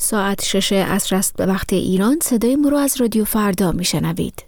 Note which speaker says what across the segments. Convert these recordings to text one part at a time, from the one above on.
Speaker 1: ساعت 6 عصر است به وقت ایران. صدای ما رو از رادیو فردا میشنوید.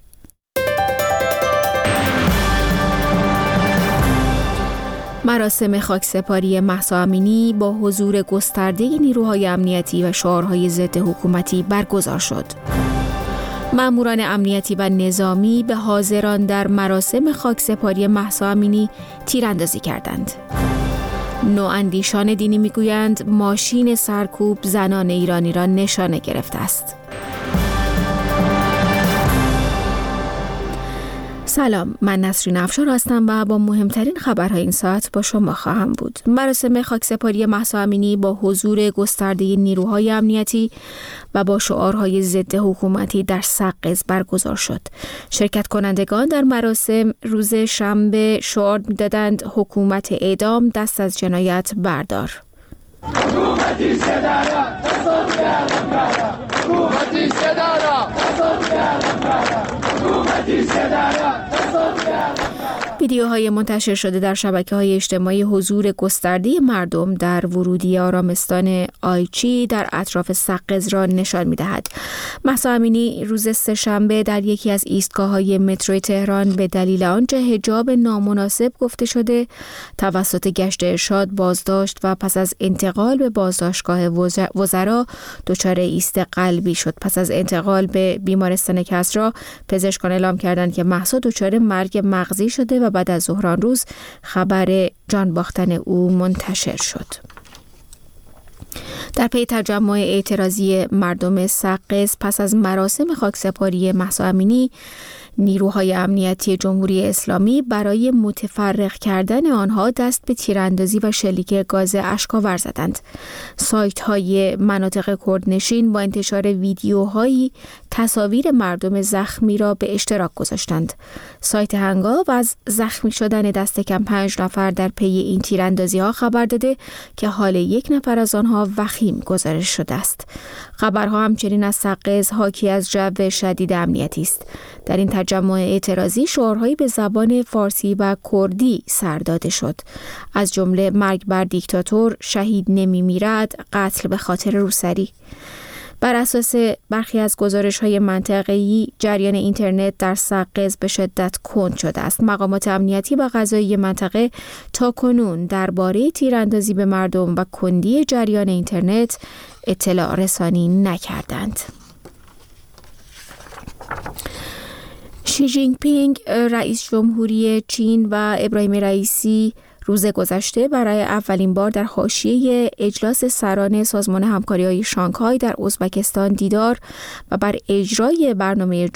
Speaker 1: مراسم خاکسپاری مهسا امینی با حضور گسترده نیروهای امنیتی و شعارهای ضد حکومتی برگزار شد. ماموران امنیتی و نظامی به حاضران در مراسم خاکسپاری مهسا امینی تیراندازی کردند. نواندیشان دینی میگویند ماشین سرکوب زنان ایرانی را نشانه گرفته است. سلام، من نسرین افشار هستم و با مهمترین خبرهای این ساعت با شما خواهم بود. مراسم خاکسپاری مهسا امینی با حضور گسترده نیروهای امنیتی و با شعارهای ضد حکومتی در سقز برگزار شد. شرکت کنندگان در مراسم روز شنبه شعار می‌دادند حکومت اعدام دست از جنایت بردار. ویدیوهای منتشر شده در شبکه‌های اجتماعی حضور گسترده مردم در ورودی آرامستان آیچی در اطراف سقز را نشان می‌دهد. مهسا امینی روز سه‌شنبه در یکی از ایستگاه‌های مترو تهران به دلیل آنکه حجاب نامناسب گفته شده توسط گشت ارشاد بازداشت و پس از انتقال به بازداشتگاه وزرا دچار ایست قلبی شد. پس از انتقال به بیمارستان کسری پزشکان اعلام کردند که مهسا دچار مرگ مغزی شده و بعد از ظهر روز خبر جان باختن او منتشر شد. در پی تجمع اعتراضی مردم سقز پس از مراسم خاکسپاری مهسا امینی، نیروهای امنیتی جمهوری اسلامی برای متفرق کردن آنها دست به تیراندازی و شلیک گاز اشک‌آور زدند. سایت‌های مناطق کردنشین با انتشار ویدیوهایی تصاویر مردم زخمی را به اشتراک گذاشتند. سایت هنگاو از زخمی شدن دست کم 5 نفر در پی این تیراندازی‌ها خبر داده که حال 1 نفر از آنها وخیم گزارش شده است. خبرها همچنین از سقز حاکی از جو شدید امنیتی است. در این تجمع اعتراضی شعارهایی به زبان فارسی و کردی سر داده شد، از جمله مرگ بر دیکتاتور، شهید نمی‌میرد، قتل به خاطر روسری. بر اساس برخی از گزارش‌های منطقه‌ای، جریان اینترنت در سقز به شدت کند شده است. مقامات امنیتی و قضایی منطقه تاکنون درباره تیراندازی به مردم و کندی جریان اینترنت اطلاع رسانی نکردند. شی جینگ پینگ رئیس جمهوری چین و ابراهیم رئیسی روز گذشته برای اولین بار در حاشیه اجلاس سران سازمان همکاری‌های شانگهای در ازبکستان دیدار و بر اجرای برنامه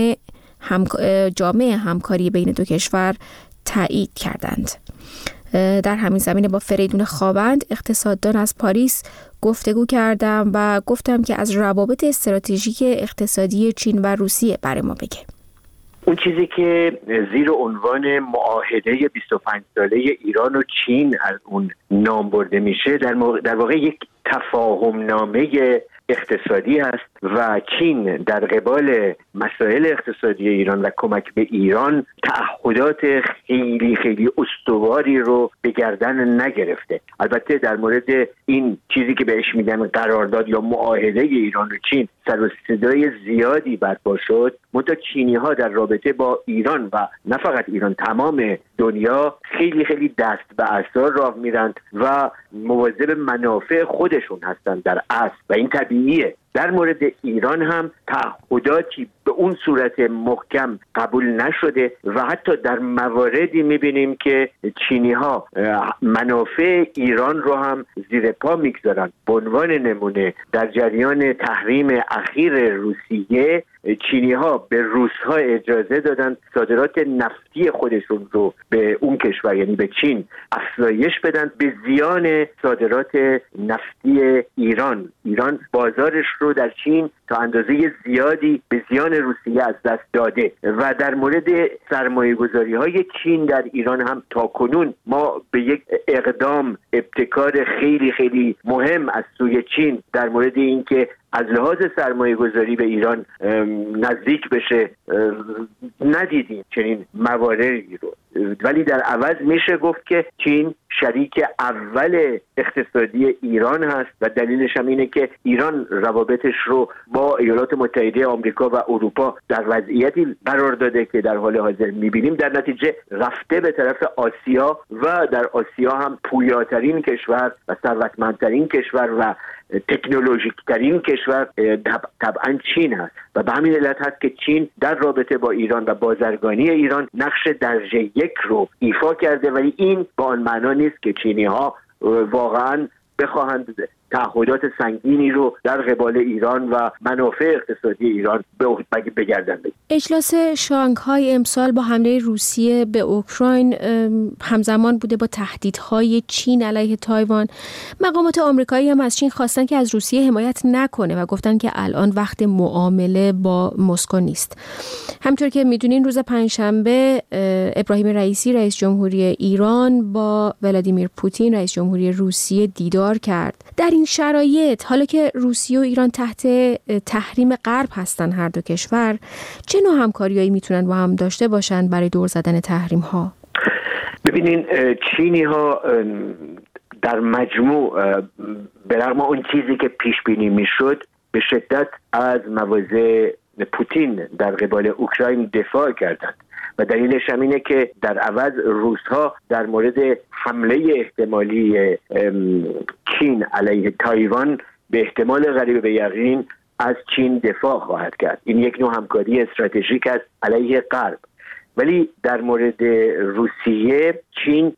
Speaker 1: جامع همکاری بین دو کشور تایید کردند. در همین زمینه با فریدون خوابند اقتصاددان از پاریس گفتگو کردم و گفتم که از روابط استراتژیک اقتصادی چین و روسیه برای ما بگه.
Speaker 2: اون چیزی که زیر عنوان معاهده 25 ساله ایران و چین از اون نام برده میشه در واقع یک تفاهم نامه اقتصادی است و چین در قبال مسائل اقتصادی ایران و کمک به ایران تعهدات خیلی خیلی استواری رو به گردن نگرفته. البته در مورد این چیزی که بهش میگن قرارداد یا معاهده ایران و چین سر و صدای زیادی برپا شد، منتها چینی ها در رابطه با ایران و نه فقط ایران، تمام دنیا خیلی خیلی دست به عصا راه میرند و مواظب منافع خودشون هستند در اصل و این طبیعیه. در مورد ایران هم تعهداتی به اون صورت محکم قبول نشده و حتی در مواردی میبینیم که چینی ها منافع ایران رو هم زیر پا میگذارن. به عنوان نمونه در جریان تحریم اخیر روسیه، چینی ها به روس ها اجازه دادن صادرات نفتی خودشون رو به اون کشور یعنی به چین افزایش بدن به زیان صادرات نفتی ایران. ایران بازارش رو در چین تا اندازه زیادی به زیان روسیه از دست داده و در مورد سرمایه‌گذاری های چین در ایران هم تاکنون ما به یک اقدام ابتکار خیلی خیلی مهم از سوی چین در مورد اینکه از لحاظ سرمایه گذاری به ایران نزدیک بشه ندیدیم چنین مواردی رو. ولی در عوض میشه گفت که چین شریک اول اقتصادی ایران هست و دلیلش هم اینه که ایران روابطش رو با ایالات متحده آمریکا و اروپا در وضعیتی قرار داده که در حال حاضر میبینیم در نتیجه رفته به طرف آسیا و در آسیا هم پویاترین کشور و ثروتمندترین کشور و تکنولوژیک ترین کشور طبعا چین هست و به همین علت هست که چین در رابطه با ایران و بازرگانی ایران نقش درجه 1 رو ایفا کرده، ولی این با آن معنا نیست که چینی ها واقعا بخواهند تعهدات سنگینی رو در قبال ایران و منافع اقتصادی ایران بگردند.
Speaker 1: اجلاس شانگهای امسال با حمله روسیه به اوکراین همزمان بوده با تهدیدهای چین علیه تایوان. مقامات آمریکایی هم از چین خواستن که از روسیه حمایت نکنه و گفتن که الان وقت معامله با مسکو نیست. همونطور که میدونین روز پنجشنبه ابراهیم رئیسی رئیس جمهوری ایران با ولادیمیر پوتین رئیس جمهوری روسیه دیدار کرد. در این شرایط حالا که روسیه و ایران تحت تحریم غرب هستن هر دو کشور، چه نوع همکاریایی میتونن با هم داشته باشن برای دور زدن تحریم ها؟
Speaker 2: ببینین چینی ها در مجموع به رغم اون چیزی که پیش بینی میشد به شدت از مواضع پوتین در قبال اوکراین دفاع کردند و دلیلش هم اینه که در عوض روس‌ها در مورد حمله احتمالی چین علیه تایوان به احتمال قریب به یقین از چین دفاع خواهد کرد. این یک نوع همکاری استراتژیک است علیه غرب. ولی در مورد روسیه چین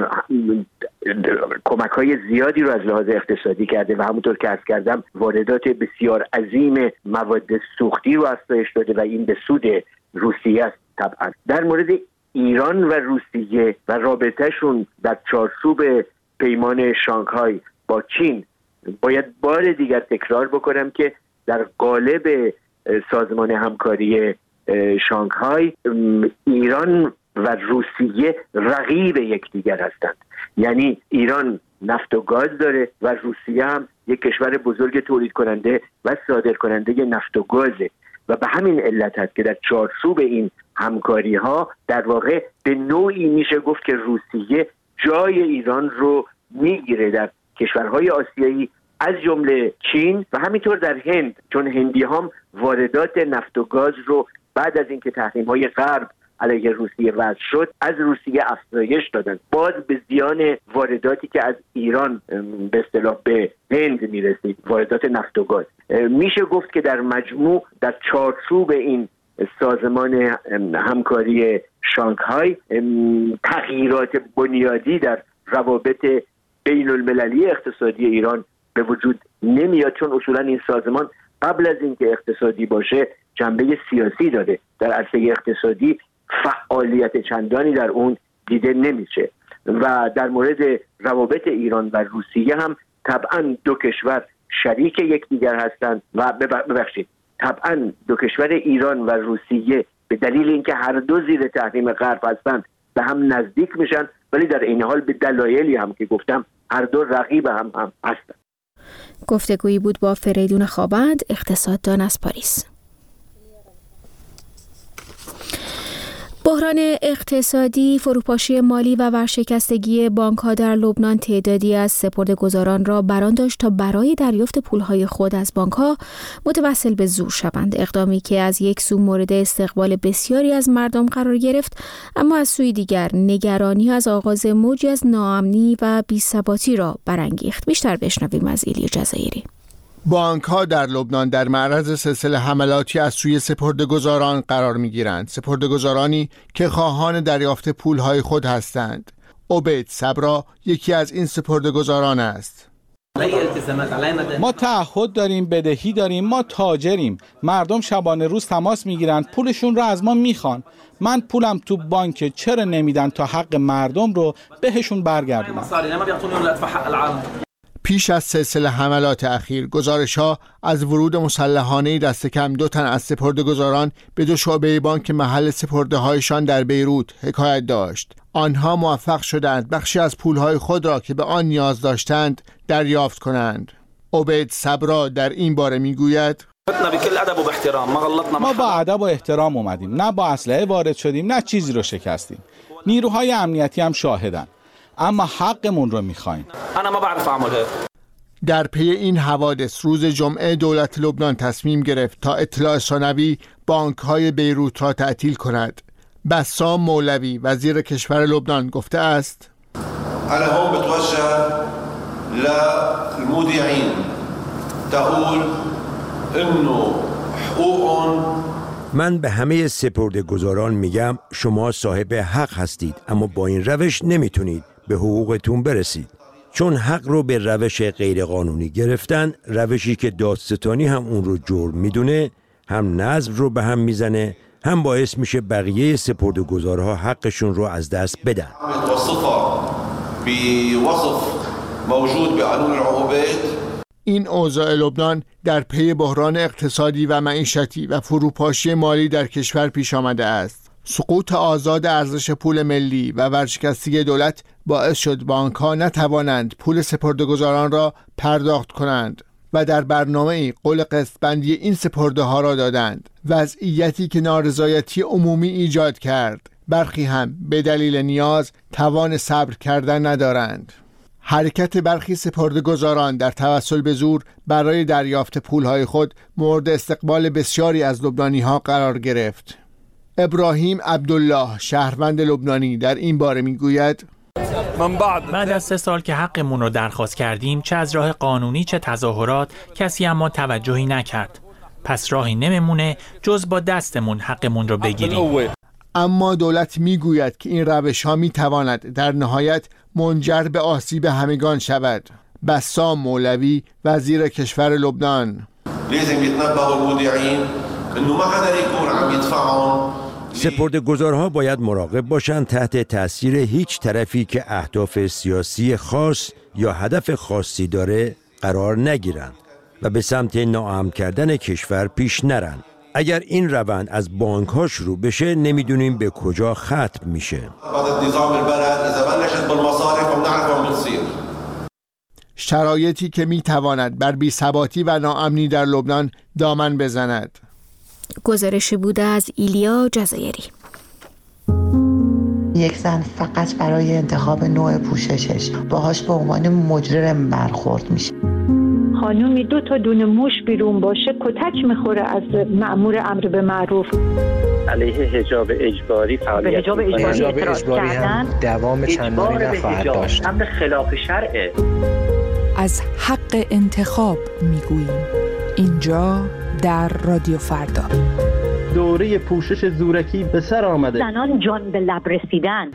Speaker 2: کمک‌های زیادی رو از لحاظ اقتصادی کرده و همونطور که عرض کردم واردات بسیار عظیم مواد سوختی رو افزایش داده و این به سود روسیه است. طبعا در مورد ایران و روسیه و رابطهشون در چارچوب پیمان شانگهای با چین باید بار دیگر تکرار بکنم که در قالب سازمان همکاری شانگهای ایران و روسیه رقیب یکدیگر هستند. یعنی ایران نفت و گاز داره و روسیه هم یک کشور بزرگ تولید کننده و صادر کننده نفت و گازه و به همین علت هست که در چارچوب این همکاری ها در واقع به نوعی میشه گفت که روسیه جای ایران رو میگیره در کشورهای آسیایی از جمله چین و همینطور در هند، چون هندی هم واردات نفت و گاز رو بعد از اینکه تحریم های غرب علیه روسیه وضع شد از روسیه افزایش دادن، باز به زیان وارداتی که از ایران به اصطلاح به هند میرسید، واردات نفت و گاز. میشه گفت که در مجموع در چارچوب این سازمان همکاری شانگهای تغییرات بنیادی در روابط بین المللی اقتصادی ایران به وجود نمیاد، چون اصولا این سازمان قبل از اینکه اقتصادی باشه جنبه سیاسی داره. در عرصه اقتصادی فعالیت چندانی در اون دیده نمیشه و در مورد روابط ایران و روسیه هم طبعا دو کشور شریک یکدیگر هستند و ببخشید طبعا دو کشور ایران و روسیه به دلیل اینکه هر دو زیر تحریم غرب هستند به هم نزدیک میشن، ولی در این حال به دلایلی هم که گفتم هر دو رقیب هم هستند.
Speaker 1: گفتگویی بود با فریدون خوابند، اقتصاددان از پاریس. بحران اقتصادی، فروپاشی مالی و ورشکستگی بانک‌ها در لبنان تعدادی از سپرده‌گذاران را بران داشت تا برای دریافت پول‌های خود از بانک‌ها متوسل به زور شوند. اقدامی که از یک سو مورد استقبال بسیاری از مردم قرار گرفت، اما از سوی دیگر نگرانی از آغاز موجی از ناامنی و بی‌ثباتی را برانگیخت. بیشتر بشنویم از ایلیا جزایری.
Speaker 3: بانک‌ها در لبنان در معرض سلسله حملاتی از سوی سپرده‌گذاران قرار می‌گیرند. سپرده‌گذارانی که خواهان دریافت پول‌های خود هستند. عبید صبرا یکی از این سپرده‌گذاران است.
Speaker 4: ما تعهد داریم، بدهی داریم، ما تاجریم. مردم شبانه روز تماس می‌گیرند، پولشون رو از ما می‌خوان. من پولم تو بانک، چرا نمیدن تا حق مردم رو بهشون برگردونم؟
Speaker 3: پیش از سلسله حملات اخیر، گزارش‌ها از ورود مسلحانه‌ای دست کم 2 تن از سپرده‌گذاران به 2 شعبه بانک محل سپرده‌هایشان در بیروت حکایت داشت. آنها موفق شدند بخشی از پول‌های خود را که به آن نیاز داشتند دریافت کنند. عبید صبرا در این باره می‌گوید:
Speaker 4: ما با ادب و احترام اومدیم، نه با اسلحه وارد شدیم، نه چیزی رو شکستیم. نیروهای امنیتی هم شاهدن، اما حقمون رو میخوایم.
Speaker 3: در پی این حوادث روز جمعه دولت لبنان تصمیم گرفت تا اطلاع ثانوی بانک‌های بیروت را تعطیل کند. بسام مولوی وزیر کشور لبنان گفته است:
Speaker 5: على هون بتوجه للمودعين تقول انه حقوقهم.
Speaker 6: من به همه سپرده‌گذاران میگم شما صاحب حق هستید، اما با این روش نمیتونید به حقوقتون برسید، چون حق رو به روش غیرقانونی گرفتن، روشی که دادستانی هم اون رو جرم میدونه، هم نظم رو به هم میزنه، هم باعث میشه بقیه سپرده‌گذارها حقشون رو از دست بدن.
Speaker 3: این اوضاع لبنان در پی بحران اقتصادی و معیشتی و فروپاشی مالی در کشور پیش آمده است. سقوط آزاد ارزش پول ملی و ورشکستگی دولت باعث شد بانک‌ها نتوانند پول سپرده‌گذاران را پرداخت کنند و در برنامه‌ای قول قسط‌بندی این سپرده‌ها را دادند، وضعیتی که نارضایتی عمومی ایجاد کرد. برخی هم به دلیل نیاز توان صبر کردن ندارند. حرکت برخی سپرده‌گذاران در توسل به زور برای دریافت پولهای خود مورد استقبال بسیاری از لبنانی‌ها قرار گرفت. ابراهیم عبدالله شهروند لبنانی در این باره میگوید:
Speaker 7: بعد از 3 سال که حقمون رو درخواست کردیم، چه از راه قانونی چه تظاهرات، کسی اما توجهی نکرد. پس راهی نمیمونه جز با دستمون حقمون رو بگیریم.
Speaker 3: اما دولت میگوید که این روش‌ها میتواند در نهایت منجر به آسیب همگان شود. بسام مولوی وزیر کشور لبنان:
Speaker 6: سپرده‌گذارها باید مراقب باشند تحت تأثیر هیچ طرفی که اهداف سیاسی خاص یا هدف خاصی داره قرار نگیرند و به سمت ناامن کردن کشور پیش نرن. اگر این روند از بانک‌ها شروع بشه نمیدونیم به کجا ختم میشه.
Speaker 3: شرایطی که میتواند بر بی‌ثباتی و ناامنی در لبنان دامن بزند.
Speaker 1: گزارشی بوده از ایلیا جزایری.
Speaker 8: یک زن فقط برای انتخاب نوع پوششش باهاش به عنوان مجرم برخورد میشه.
Speaker 9: خانومی 2 تا دونه موش بیرون باشه کتک میخوره از مأمور امر به معروف.
Speaker 2: علیه حجاب اجباری فعالیت
Speaker 10: حجاب اجباری هم دوام چندانی نخواهد داشت.
Speaker 2: امر خلاف شرعه.
Speaker 11: از حق انتخاب میگوییم اینجا در رادیو فردا.
Speaker 12: دوره پوشش زورکی به سر آمده.
Speaker 9: زنان جان به لب رسیدن.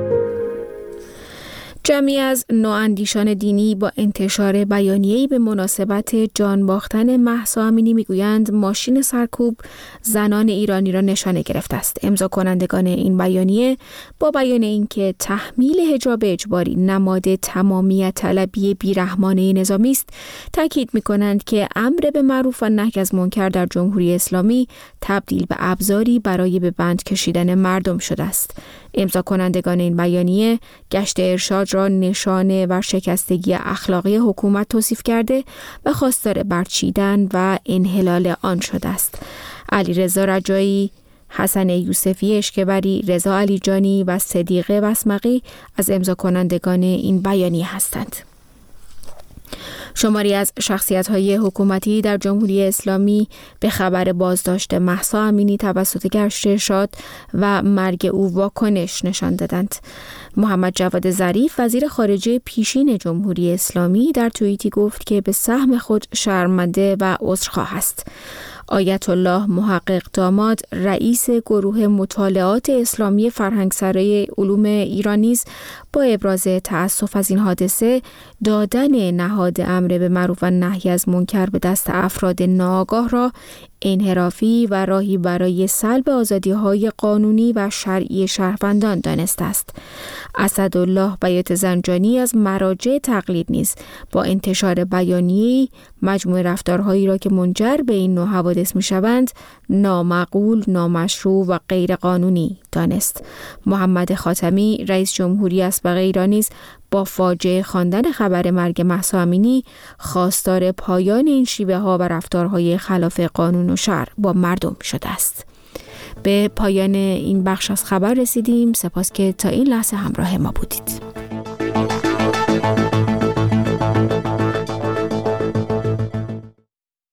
Speaker 1: جمعی از نواندیشان دینی با انتشار بیانیه‌ای به مناسبت جان باختن مهسا امینی میگویند ماشین سرکوب زنان ایرانی را نشانه گرفته است. امضا کنندگان این بیانیه با بیان اینکه تحمیل حجاب اجباری نماد تمامیت طلبی بیرحمانه نظامی است، تاکید می‌کنند که امر به معروف و نهی از منکر در جمهوری اسلامی تبدیل به ابزاری برای به بند کشیدن مردم شده است. امضا کنندگان این بیانیه گشت ارشاد را نشانه ورشکستگی اخلاقی حکومت توصیف کرده و خواستار برچیدن و انحلال آن شده است. علیرضا رجایی، حسن یوسفی اشکبری، رضا علیجانی و صدیقه بسمقی از امضا کنندگان این بیانیه هستند. شماری از شخصیت‌های حکومتی در جمهوری اسلامی به خبر بازداشت مهسا امینی توسط گشت ارشاد و مرگ او واکنش نشان دادند. محمد جواد ظریف وزیر خارجه پیشین جمهوری اسلامی در توییتی گفت که به سهم خود شرمنده و عذرخواه است. آیت الله محقق داماد رئیس گروه مطالعات اسلامی فرهنگسرای علوم ایران نیز با ابراز تأسف از این حادثه دادن نهاد امر به معروف و نهی از منکر به دست افراد ناآگاه را انحرافی و راهی برای سلب آزادی‌های قانونی و شرعی شهروندان دانسته است. اسدالله بیات زنجانی از مراجع تقلید نیز با انتشار بیانیه‌ای مجموع رفتارهایی را که منجر به این نوع حوادث می‌شوند نامعقول، نامشروع و غیر قانونی دانست. محمد خاتمی رئیس جمهوری اسبق ایران نیز با فاجعه خواندن خبر مرگ مهسا امینی خواستار پایان این شیوه ها و رفتارهای خلاف قانون و شرع با مردم شده است. به پایان این بخش از خبر رسیدیم. سپاس که تا این لحظه همراه ما بودید.